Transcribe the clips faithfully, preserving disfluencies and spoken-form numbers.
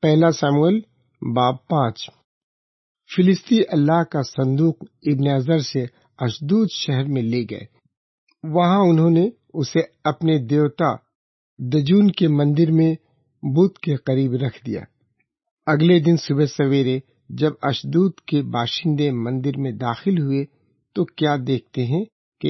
پہلا سموئیل باب پانچ۔ فلسطی اللہ کا صندوق ابن عزر سے اشدود شہر میں لے گئے۔ وہاں انہوں نے اسے اپنے دیوتا دجون کے مندر میں بت کے قریب رکھ دیا۔ اگلے دن صبح سویرے جب اشدود کے باشندے مندر میں داخل ہوئے تو کیا دیکھتے ہیں کہ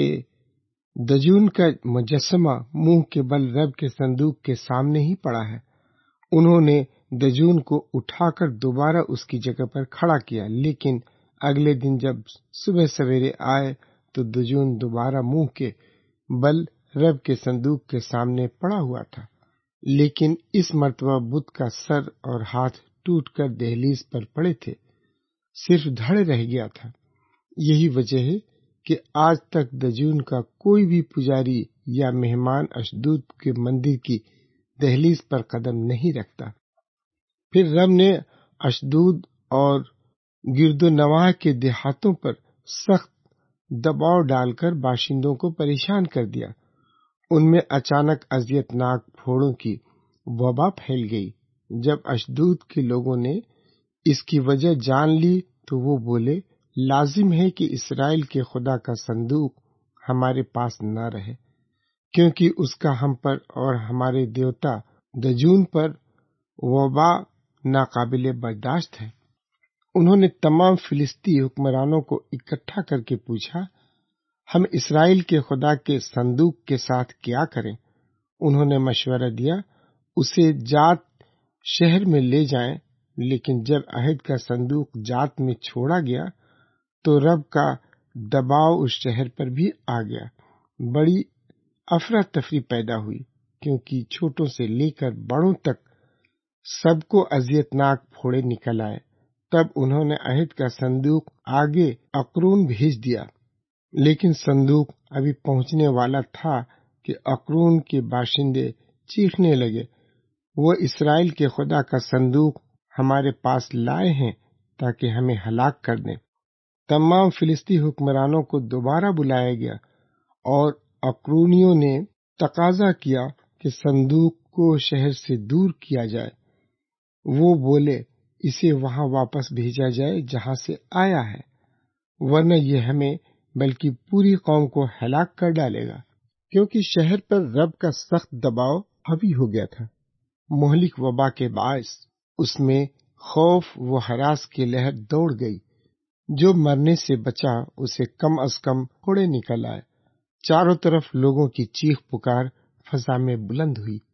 دجون کا مجسمہ منہ کے بل رب کے صندوق کے سامنے ہی پڑا ہے۔ انہوں نے دجون کو اٹھا کر دوبارہ اس کی جگہ پر کھڑا کیا، لیکن اگلے دن جب صبح سویرے آئے تو دجون دوبارہ منہ کے بل رب کے صندوق کے سامنے پڑا ہوا تھا، لیکن اس مرتبہ بت کا سر اور ہاتھ ٹوٹ کر دہلیز پر پڑے تھے، صرف دھڑ رہ گیا تھا۔ یہی وجہ ہے کہ آج تک دجون کا کوئی بھی پجاری یا مہمان اشدود کے مندر کی دہلیز پر قدم نہیں رکھتا۔ پھر رب نے اشدود اور گرد و نواح کے دیہاتوں پر سخت دباؤ ڈال کر باشندوں کو پریشان کر دیا۔ ان میں اچانک اذیت ناک پھوڑوں کی وبا پھیل گئی۔ جب اشدود کے لوگوں نے اس کی وجہ جان لی تو وہ بولے، لازم ہے کہ اسرائیل کے خدا کا صندوق ہمارے پاس نہ رہے، کیونکہ اس کا ہم پر اور ہمارے دیوتا دجون پر وبا ناقابل برداشت ہے۔ انہوں نے تمام فلسطی حکمرانوں کو اکٹھا کر کے پوچھا، ہم اسرائیل کے خدا کے صندوق کے ساتھ کیا کریں؟ انہوں نے مشورہ دیا، اسے جات شہر میں لے جائیں۔ لیکن جب عہد کا صندوق جات میں چھوڑا گیا تو رب کا دباؤ اس شہر پر بھی آ گیا۔ بڑی افراتفری پیدا ہوئی، کیونکہ چھوٹوں سے لے کر بڑوں تک سب کو اذیت ناک پھوڑے نکل آئے۔ تب انہوں نے عہد کا صندوق آگے اقرون بھیج دیا، لیکن صندوق ابھی پہنچنے والا تھا کہ اقرون کے باشندے چیخنے لگے، وہ اسرائیل کے خدا کا صندوق ہمارے پاس لائے ہیں تاکہ ہمیں ہلاک کر دیں۔ تمام فلسطی حکمرانوں کو دوبارہ بلایا گیا اور اقرونیوں نے تقاضا کیا کہ صندوق کو شہر سے دور کیا جائے۔ وہ بولے، اسے وہاں واپس بھیجا جائے جہاں سے آیا ہے، ورنہ یہ ہمیں بلکہ پوری قوم کو ہلاک کر ڈالے گا، کیونکہ شہر پر رب کا سخت دباؤ حاوی ہو گیا تھا۔ مہلک وبا کے باعث اس میں خوف و ہراس کی لہر دوڑ گئی۔ جو مرنے سے بچا اسے کم از کم پھوڑے نکل آئے۔ چاروں طرف لوگوں کی چیخ پکار فضا میں بلند ہوئی،